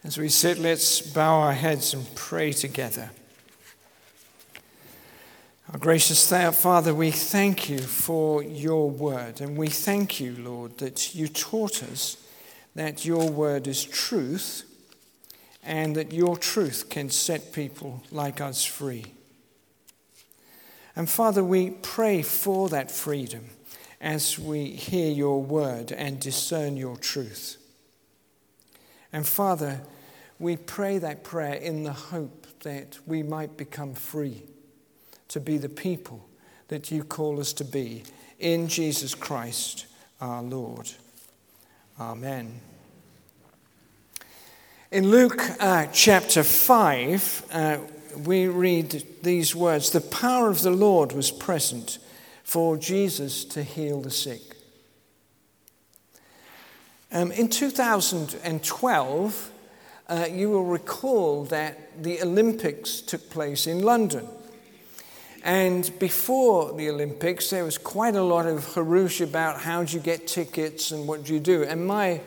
As we sit, let's bow our heads and pray together. Our gracious Father, we thank you for your word, and we thank you, Lord, that you taught us that your word is truth, and that your truth can set people like us free. And Father, we pray for that freedom as we hear your word and discern your truth. And Father, we pray that prayer in the hope that we might become free to be the people that you call us to be in Jesus Christ our Lord. Amen. In Luke chapter 5, we read these words: "The power of the Lord was present for Jesus to heal the sick." In 2012, you will recall that the Olympics took place in London. And before the Olympics, there was quite a lot of hurrah about how do you get tickets and what do you do. And my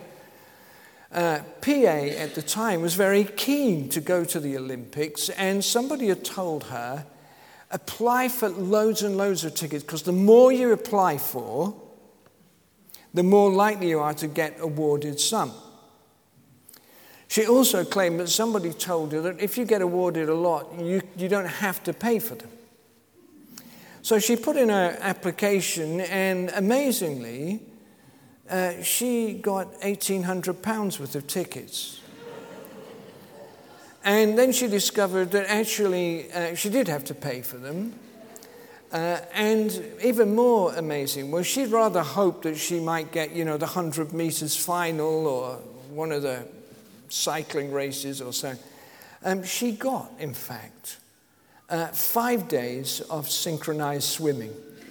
PA at the time was very keen to go to the Olympics, and somebody had told her, apply for loads and loads of tickets, because the more you apply for, the more likely you are to get awarded some. She also claimed that somebody told her that if you get awarded a lot, you don't have to pay for them. So she put in her application, and amazingly, she got £1,800 worth of tickets. And then she discovered that actually she did have to pay for them. And even more amazing was she'd rather hoped that she might get, the 100 meters final or one of the cycling races or so. She got, in fact, 5 days of synchronized swimming.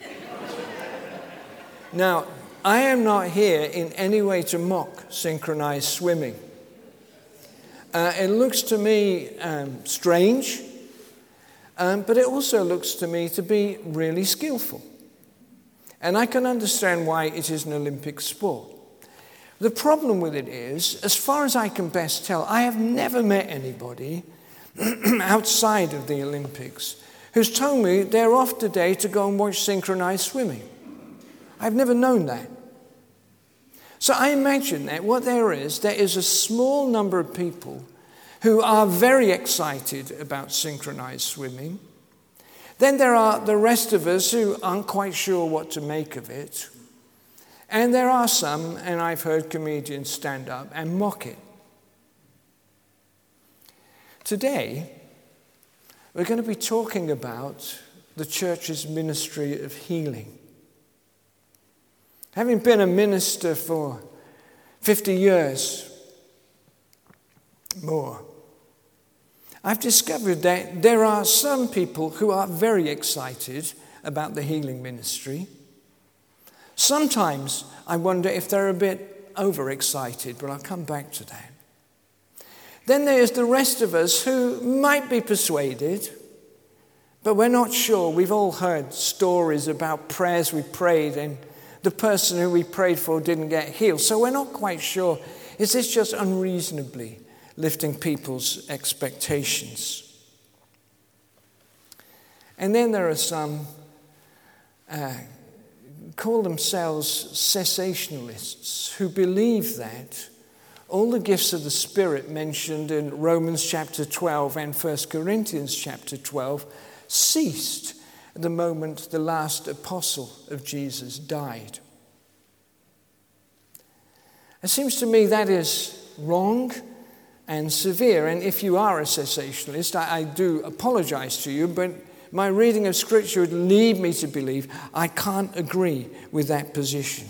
Now, I am not here in any way to mock synchronized swimming. It looks to me strange. But it also looks to me to be really skillful. And I can understand why it is an Olympic sport. The problem with it is, as far as I can best tell, I have never met anybody outside of the Olympics who's told me they're off today to go and watch synchronized swimming. I've never known that. So I imagine that what there is a small number of people who are very excited about synchronized swimming. Then there are the rest of us who aren't quite sure what to make of it. And there are some, and I've heard comedians stand up and mock it. Today, we're going to be talking about the church's ministry of healing. Having been a minister for 50 years, more, I've discovered that there are some people who are very excited about the healing ministry. Sometimes I wonder if they're a bit overexcited, but I'll come back to that. Then there's the rest of us who might be persuaded, but we're not sure. We've all heard stories about prayers we prayed and the person who we prayed for didn't get healed. So we're not quite sure. Is this just unreasonably lifting people's expectations? And then there are some call themselves cessationalists who believe that all the gifts of the Spirit mentioned in Romans chapter 12 and 1 Corinthians chapter 12 ceased at the moment the last apostle of Jesus died. It seems to me that is wrong and severe. And if you are a cessationalist, I do apologize to you, but my reading of Scripture would lead me to believe I can't agree with that position.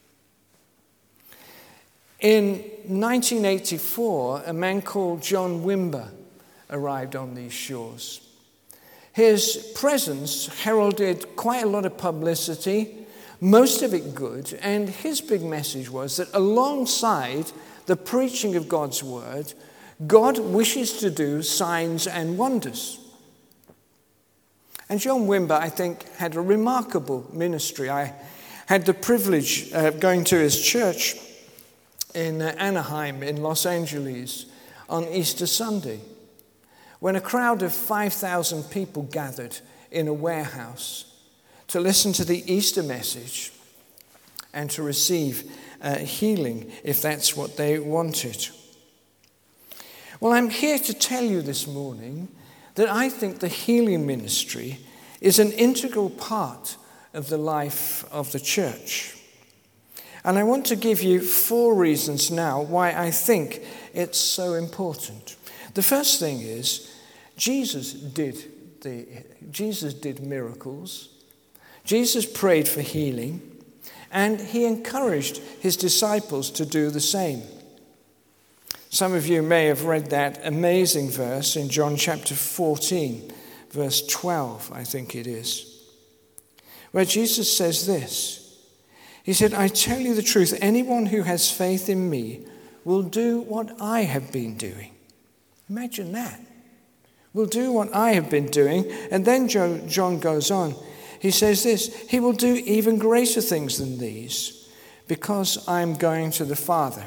In 1984, a man called John Wimber arrived on these shores. His presence heralded quite a lot of publicity, most of it good, and his big message was that alongside the preaching of God's word, God wishes to do signs and wonders. And John Wimber, I think, had a remarkable ministry. I had the privilege of going to his church in Anaheim in Los Angeles on Easter Sunday, when a crowd of 5,000 people gathered in a warehouse to listen to the Easter message and to receive healing if that's what they wanted. Well, I'm here to tell you this morning that I think the healing ministry is an integral part of the life of the church. And I want to give you 4 reasons now why I think it's so important. The first thing is Jesus did miracles. Jesus prayed for healing, and he encouraged his disciples to do the same. Some of you may have read that amazing verse in John chapter 14, verse 12, I think it is, where Jesus says this. He said, "I tell you the truth, anyone who has faith in me will do what I have been doing." Imagine that. Will do what I have been doing. And then John goes on. He says this, "He will do even greater things than these, because I'm going to the Father."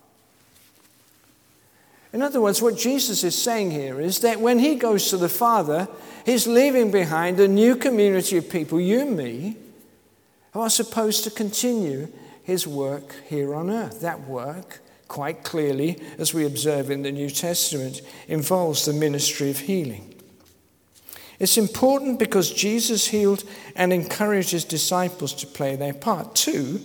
In other words, what Jesus is saying here is that when he goes to the Father, he's leaving behind a new community of people, you and me, who are supposed to continue his work here on earth. That work, quite clearly, as we observe in the New Testament, involves the ministry of healing. It's important because Jesus healed and encouraged his disciples to play their part. 2,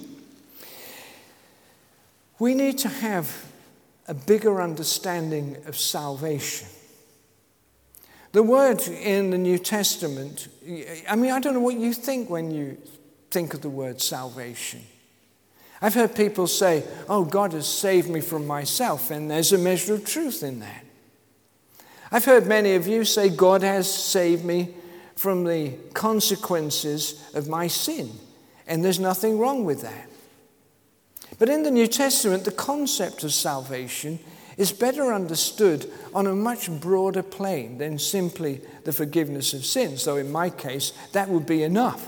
we need to have a bigger understanding of salvation. The word in the New Testament, I don't know what you think when you think of the word salvation. I've heard people say, "Oh, God has saved me from myself," and there's a measure of truth in that. I've heard many of you say, "God has saved me from the consequences of my sin," and there's nothing wrong with that. But in the New Testament, the concept of salvation is better understood on a much broader plane than simply the forgiveness of sins, though in my case, that would be enough.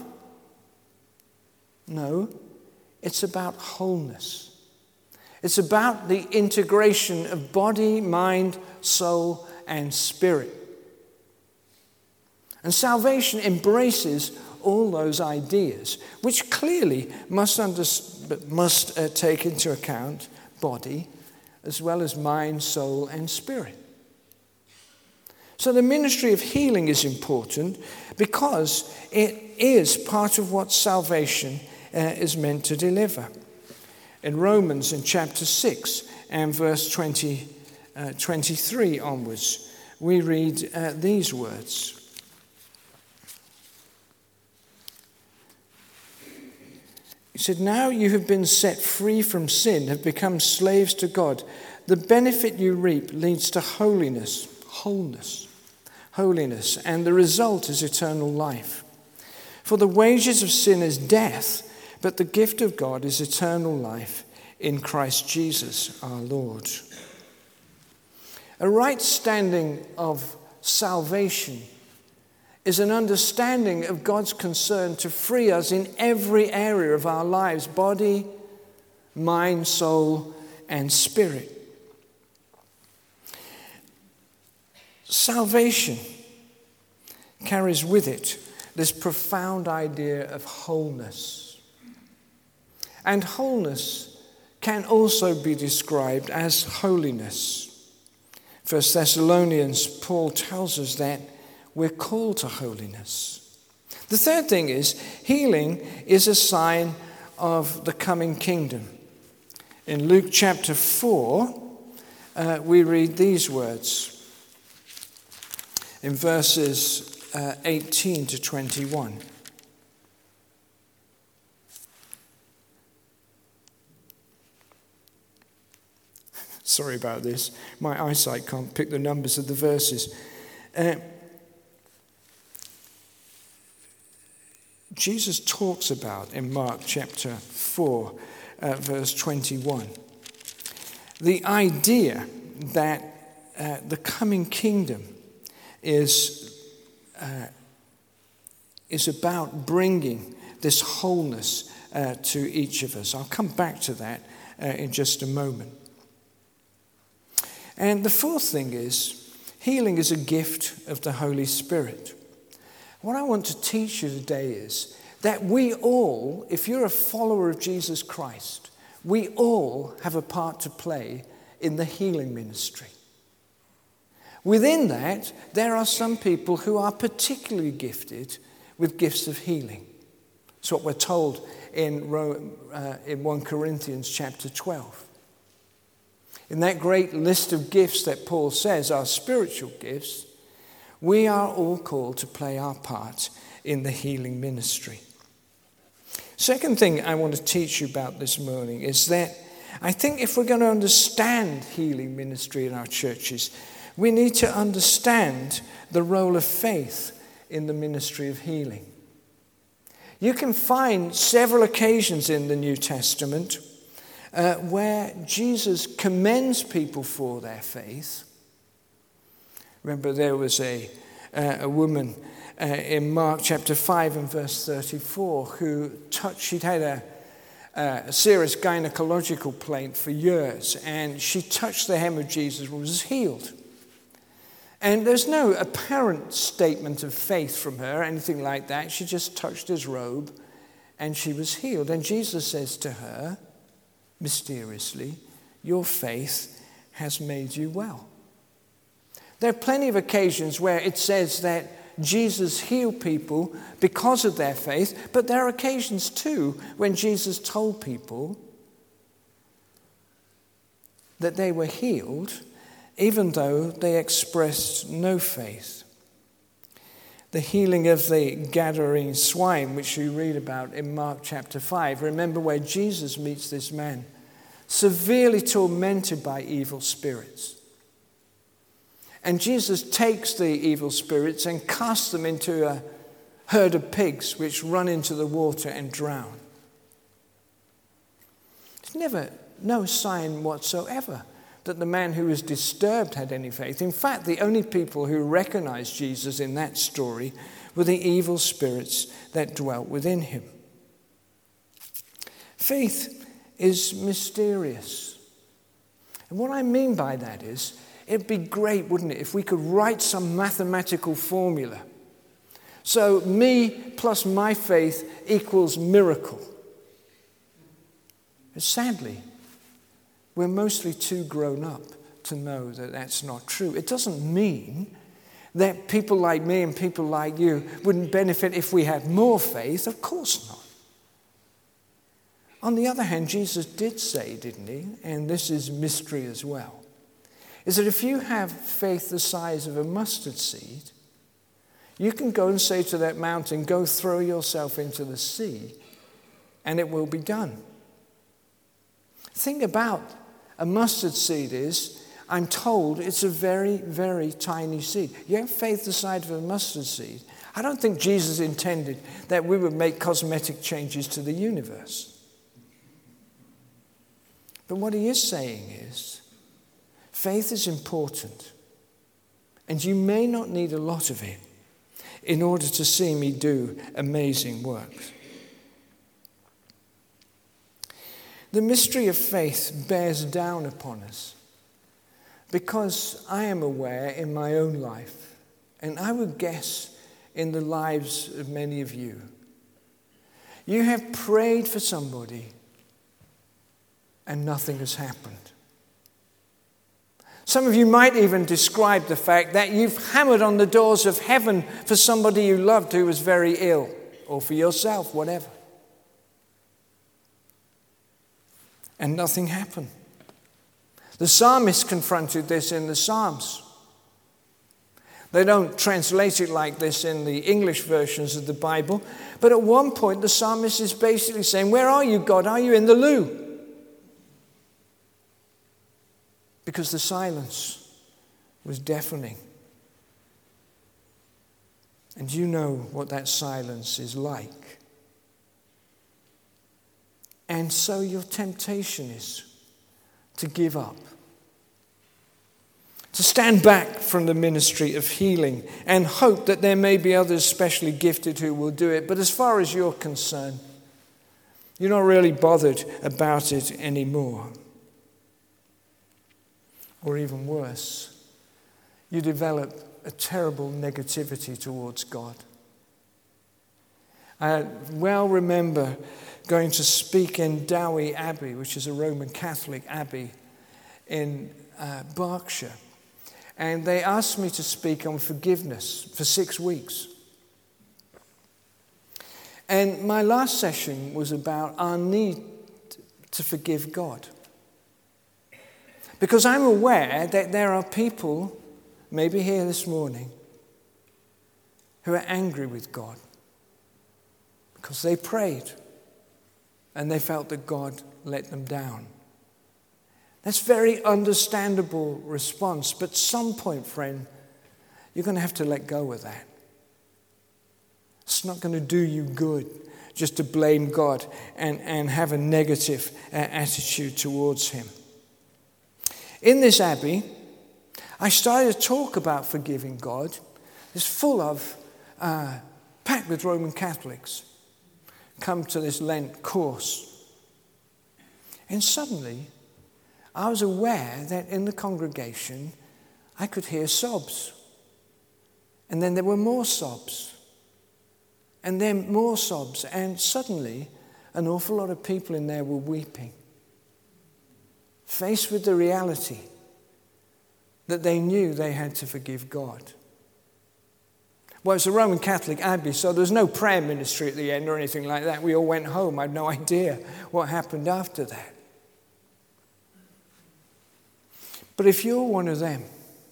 No, it's about wholeness. It's about the integration of body, mind, soul, and spirit. And salvation embraces all those ideas, which clearly must take into account body, as well as mind, soul, and spirit. So the ministry of healing is important because it is part of what salvation is meant to deliver. In Romans, in chapter 6 and verse 23 onwards, we read these words. He said, "Now you have been set free from sin, have become slaves to God. The benefit you reap leads to holiness, and the result is eternal life. For the wages of sin is death, but the gift of God is eternal life in Christ Jesus our Lord." A right standing of salvation is an understanding of God's concern to free us in every area of our lives, body, mind, soul, and spirit. Salvation carries with it this profound idea of wholeness. And wholeness can also be described as holiness. 1 Thessalonians, Paul tells us that we're called to holiness. The third thing is, healing is a sign of the coming kingdom. In Luke chapter 4, we read these words in verses 18 to 21. Sorry about this. My eyesight can't pick the numbers of the verses. Jesus talks about, in Mark chapter 4, verse 21, the idea that the coming kingdom is about bringing this wholeness to each of us. I'll come back to that in just a moment. And the fourth thing is, healing is a gift of the Holy Spirit. What I want to teach you today is that we all, if you're a follower of Jesus Christ, we all have a part to play in the healing ministry. Within that, there are some people who are particularly gifted with gifts of healing. That's what we're told in 1 Corinthians chapter 12. In that great list of gifts that Paul says are spiritual gifts, we are all called to play our part in the healing ministry. Second thing I want to teach you about this morning is that I think if we're going to understand healing ministry in our churches, we need to understand the role of faith in the ministry of healing. You can find several occasions in the New Testament where Jesus commends people for their faith. Remember, there was a woman in Mark chapter 5 and verse 34 who she'd had a serious gynecological complaint for years, and she touched the hem of Jesus and was healed. And there's no apparent statement of faith from her, anything like that. She just touched his robe and she was healed. And Jesus says to her, mysteriously, your faith has made you well. There are plenty of occasions where it says that Jesus healed people because of their faith, but there are occasions too when Jesus told people that they were healed even though they expressed no faith. The healing of the Gadarene swine, which you read about in Mark chapter 5. Remember where Jesus meets this man, severely tormented by evil spirits. And Jesus takes the evil spirits and casts them into a herd of pigs which run into the water and drown. There's never no sign whatsoever that the man who was disturbed had any faith. In fact, the only people who recognized Jesus in that story were the evil spirits that dwelt within him. Faith is mysterious. And what I mean by that is, it'd be great, wouldn't it, if we could write some mathematical formula. So me plus my faith equals miracle. But sadly, we're mostly too grown up to know that that's not true. It doesn't mean that people like me and people like you wouldn't benefit if we had more faith. Of course not. On the other hand, Jesus did say, didn't he, and this is mystery as well, is that if you have faith the size of a mustard seed, you can go and say to that mountain, go throw yourself into the sea, and it will be done. The thing about a mustard seed is, I'm told it's a very, very tiny seed. You have faith the size of a mustard seed. I don't think Jesus intended that we would make cosmetic changes to the universe. But what he is saying is, faith is important, and you may not need a lot of it in order to see me do amazing works. The mystery of faith bears down upon us because I am aware in my own life, and I would guess in the lives of many of you, you have prayed for somebody and nothing has happened. Some of you might even describe the fact that you've hammered on the doors of heaven for somebody you loved who was very ill, or for yourself, whatever. And nothing happened. The psalmist confronted this in the Psalms. They don't translate it like this in the English versions of the Bible, but at one point the psalmist is basically saying, where are you, God? Are you in the loo? Because the silence was deafening. And you know what that silence is like. And so your temptation is to give up, to stand back from the ministry of healing and hope that there may be others specially gifted who will do it. But as far as you're concerned, you're not really bothered about it anymore. Or even worse, you develop a terrible negativity towards God. I well remember going to speak in Dowie Abbey, which is a Roman Catholic abbey in Berkshire. And they asked me to speak on forgiveness for 6 weeks. And my last session was about our need to forgive God. Because I'm aware that there are people, maybe here this morning, who are angry with God because they prayed and they felt that God let them down. That's a very understandable response, but at some point, friend, you're going to have to let go of that. It's not going to do you good just to blame God and have a negative attitude towards him. In this abbey, I started to talk about forgiving God. It's full of, packed with Roman Catholics, come to this Lent course. And suddenly, I was aware that in the congregation, I could hear sobs. And then there were more sobs. And then more sobs. And suddenly, an awful lot of people in there were weeping, faced with the reality that they knew they had to forgive God. Well, it's a Roman Catholic abbey, so there was no prayer ministry at the end or anything like that. We all went home. I had no idea what happened after that. But if you're one of them,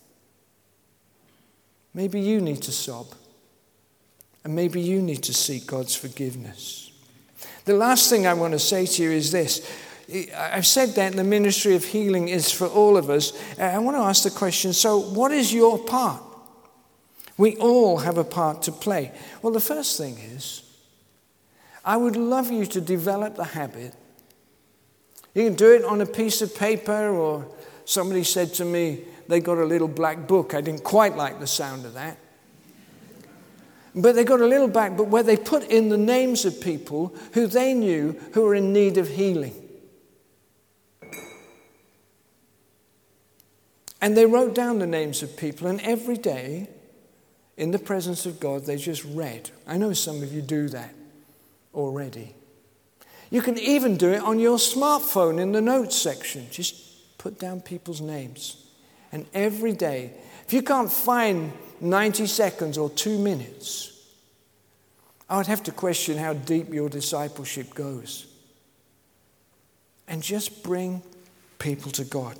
maybe you need to sob. And maybe you need to seek God's forgiveness. The last thing I want to say to you is this. I've said that the ministry of healing is for all of us. I want to ask the question, so what is your part? We all have a part to play. Well, the first thing is, I would love you to develop the habit. You can do it on a piece of paper, or somebody said to me, they got a little black book. I didn't quite like the sound of that. But they got a little black book where they put in the names of people who they knew who were in need of healing. And they wrote down the names of people, and every day, in the presence of God, they just read. I know some of you do that already. You can even do it on your smartphone in the notes section. Just put down people's names. And every day, if you can't find 90 seconds or 2 minutes, I would have to question how deep your discipleship goes. And just bring people to God.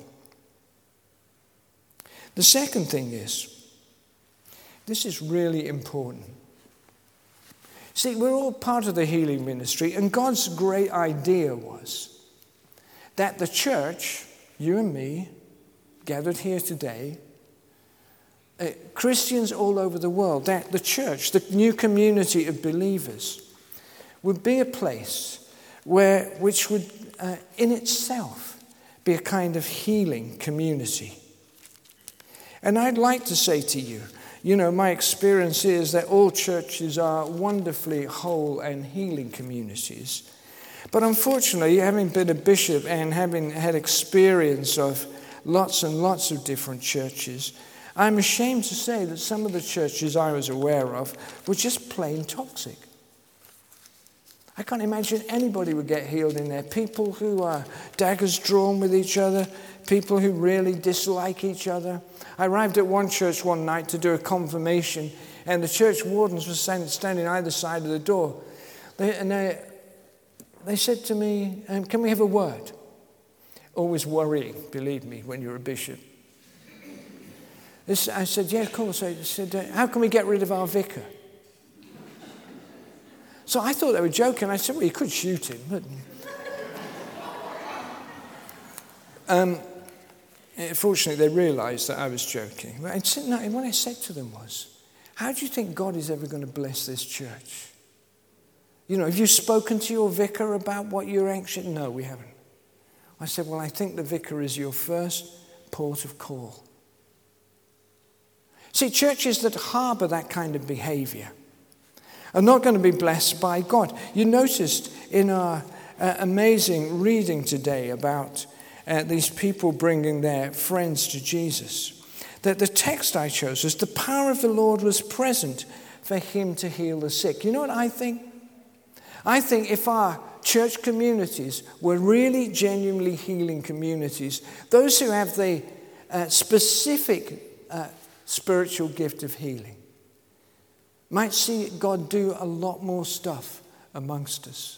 The second thing is, this is really important. See, we're all part of the healing ministry, and God's great idea was that the church, you and me, gathered here today, Christians all over the world, that the church, the new community of believers, would be a place which would, in itself, be a kind of healing community. And I'd like to say to you, my experience is that all churches are wonderfully whole and healing communities. But unfortunately, having been a bishop and having had experience of lots and lots of different churches, I'm ashamed to say that some of the churches I was aware of were just plain toxic. I can't imagine anybody would get healed in there. People who are daggers drawn with each other, people who really dislike each other. I arrived at one church one night to do a confirmation, and the church wardens were standing either side of the door. They said to me, can we have a word? Always worrying, believe me, when you're a bishop. I said, yeah, of course. I said, how can we get rid of our vicar? So I thought they were joking. I said, well, you could shoot him. But fortunately, they realized that I was joking. But what I said to them was, how do you think God is ever going to bless this church? Have you spoken to your vicar about what you're anxious? No, we haven't. I said, well, I think the vicar is your first port of call. See, churches that harbor that kind of behavior are not going to be blessed by God. You noticed in our amazing reading today about these people bringing their friends to Jesus. That the text I chose was the power of the Lord was present for him to heal the sick. You know what I think? I think if our church communities were really genuinely healing communities, those who have the specific spiritual gift of healing might see God do a lot more stuff amongst us.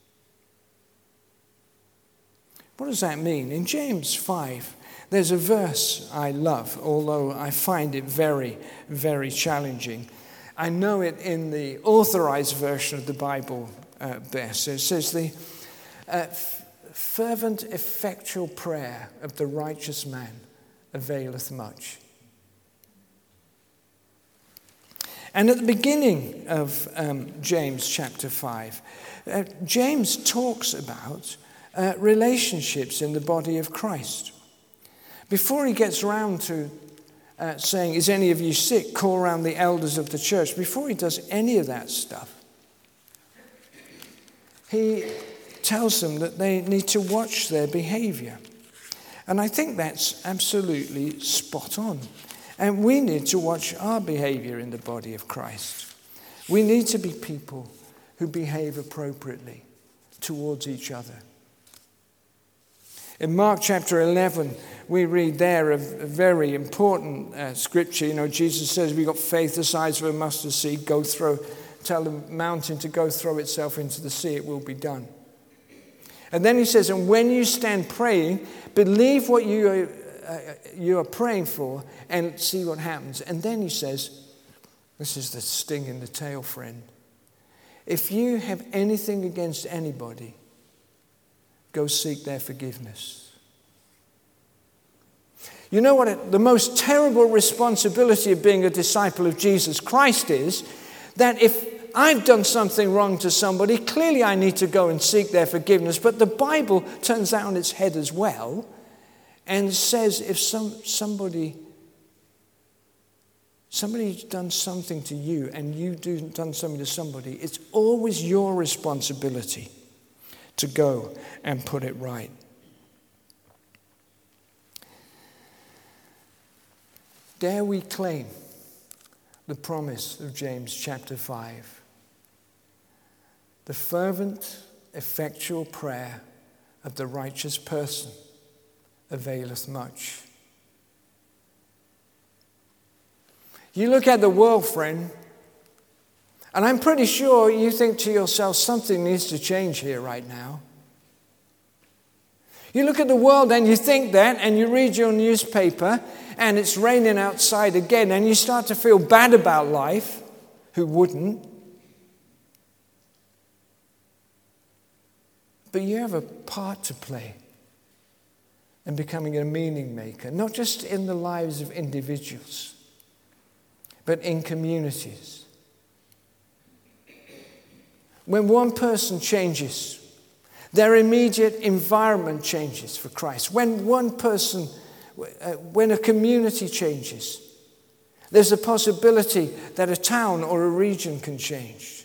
What does that mean? In James 5, there's a verse I love, although I find it very, very challenging. I know it in the authorized version of the Bible best. It says, the fervent, effectual prayer of the righteous man availeth much. And at the beginning of James chapter 5, James talks about relationships in the body of Christ. Before he gets round to saying, is any of you sick? Call around the elders of the church. Before he does any of that stuff, he tells them that they need to watch their behavior. And I think that's absolutely spot on. And we need to watch our behavior in the body of Christ. We need to be people who behave appropriately towards each other. In Mark chapter 11, we read there a very important scripture. You know, Jesus says, we've got faith the size of a mustard seed. Tell the mountain to go throw itself into the sea. It will be done. And then he says, and when you stand praying, believe what you are praying for and see what happens. And then he says, this is the sting in the tail, friend. If you have anything against anybody, go seek their forgiveness. You know what the most terrible responsibility of being a disciple of Jesus Christ is? That if I've done something wrong to somebody, clearly I need to go and seek their forgiveness. But the Bible turns that on its head as well and says if somebody's done something to you and you've done something to somebody, it's always your responsibility to go and put it right. Dare we claim the promise of James chapter 5? The fervent, effectual prayer of the righteous person availeth much. You look at the world, friend, and I'm pretty sure you think to yourself, something needs to change here right now. You look at the world and you think that, and you read your newspaper, and it's raining outside again, and you start to feel bad about life. Who wouldn't? But you have a part to play in becoming a meaning maker, not just in the lives of individuals, but in communities. When one person changes, their immediate environment changes for Christ. When a community changes, there's a possibility that a town or a region can change.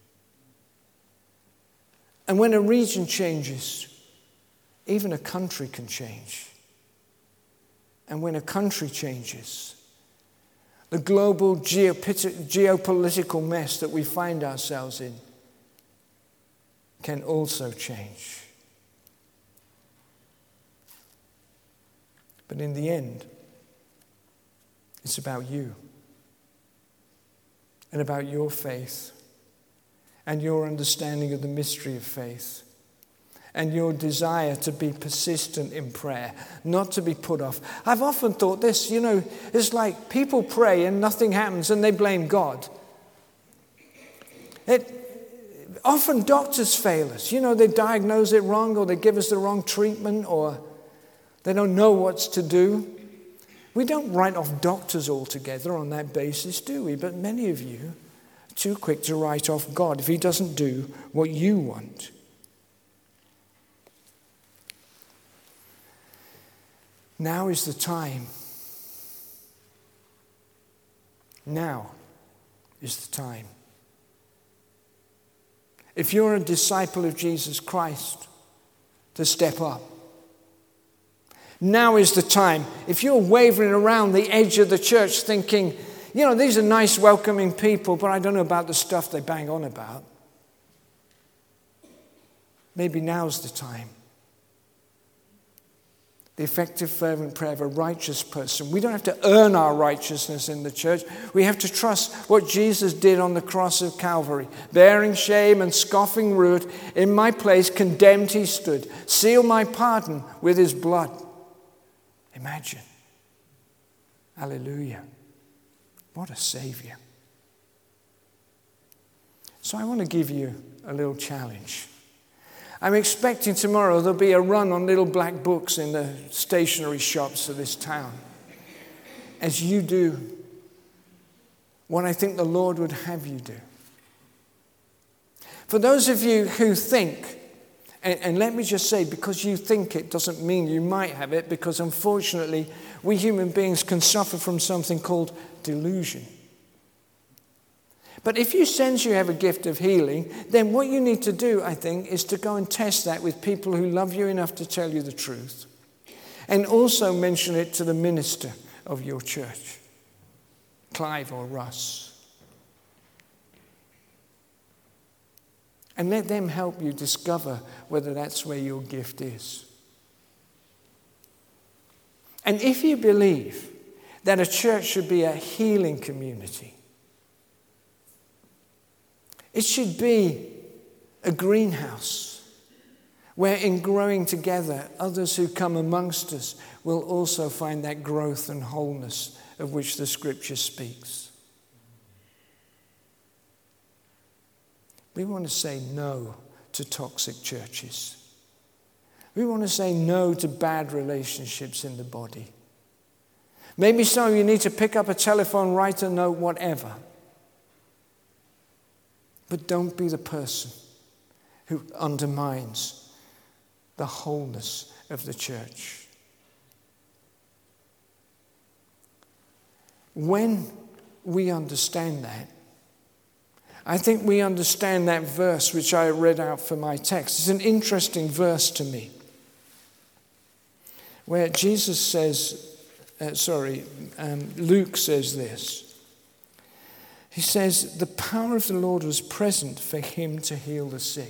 And when a region changes, even a country can change. And when a country changes, the global geopolitical mess that we find ourselves in can also change. But in the end, it's about you and about your faith and your understanding of the mystery of faith and your desire to be persistent in prayer, not to be put off. I've often thought this, it's like people pray and nothing happens and they blame God. Often doctors fail us. They diagnose it wrong, or they give us the wrong treatment, or they don't know what to do. We don't write off doctors altogether on that basis, do we? But many of you are too quick to write off God if he doesn't do what you want. Now is the time. Now is the time. If you're a disciple of Jesus Christ, to step up. Now is the time. If you're wavering around the edge of the church thinking, these are nice, welcoming people, but I don't know about the stuff they bang on about. Maybe now's the time. The effective, fervent prayer of a righteous person. We don't have to earn our righteousness in the church. We have to trust what Jesus did on the cross of Calvary. Bearing shame and scoffing rude, in my place condemned he stood. Seal my pardon with his blood. Imagine. Hallelujah. What a Savior. So I want to give you a little challenge. I'm expecting tomorrow there'll be a run on little black books in the stationery shops of this town. As you do what I think the Lord would have you do. For those of you who think, and let me just say, because you think it doesn't mean you might have it, because unfortunately we human beings can suffer from something called delusion. But if you sense you have a gift of healing, then what you need to do, I think, is to go and test that with people who love you enough to tell you the truth. And also mention it to the minister of your church, Clive or Russ. And let them help you discover whether that's where your gift is. And if you believe that a church should be a healing community, it should be a greenhouse where in growing together, others who come amongst us will also find that growth and wholeness of which the Scripture speaks. We want to say no to toxic churches. We want to say no to bad relationships in the body. Maybe some of you need to pick up a telephone, write a note, whatever. But don't be the person who undermines the wholeness of the church. When we understand that, I think we understand that verse which I read out for my text. It's an interesting verse to me, where Jesus says, Luke says this. He says, the power of the Lord was present for him to heal the sick.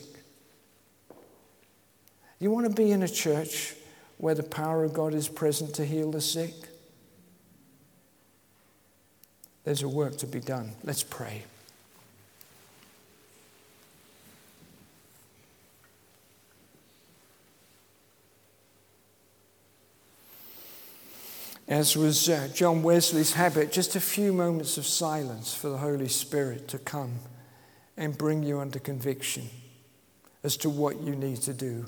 You want to be in a church where the power of God is present to heal the sick? There's a work to be done. Let's pray. As was John Wesley's habit, just a few moments of silence for the Holy Spirit to come and bring you under conviction as to what you need to do.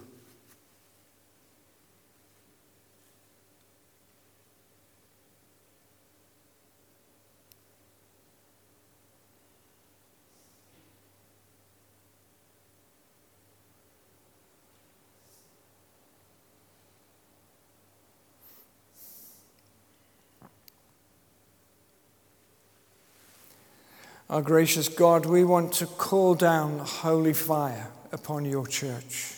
Our gracious God, we want to call down holy fire upon your church.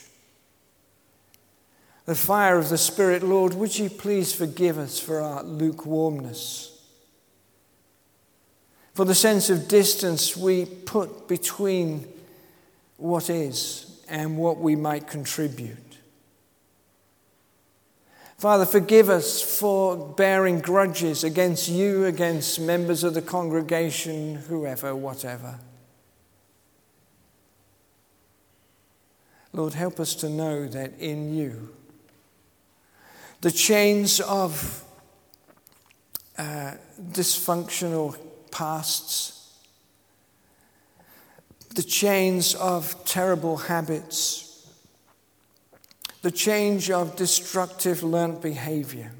The fire of the Spirit, Lord, would you please forgive us for our lukewarmness, for the sense of distance we put between what is and what we might contribute. Father, forgive us for bearing grudges against you, against members of the congregation, whoever, whatever. Lord, help us to know that in you, the chains of dysfunctional pasts, the chains of terrible habits, the change of destructive learnt behavior.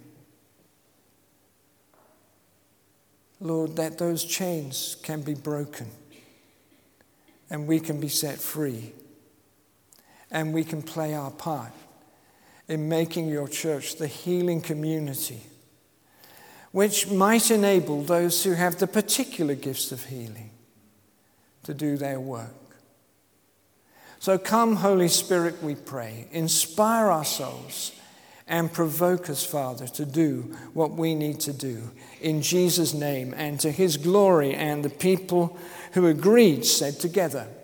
Lord, that those chains can be broken and we can be set free and we can play our part in making your church the healing community which might enable those who have the particular gifts of healing to do their work. So come, Holy Spirit, we pray. Inspire our souls and provoke us, Father, to do what we need to do. In Jesus' name and to his glory. And the people who agreed said together,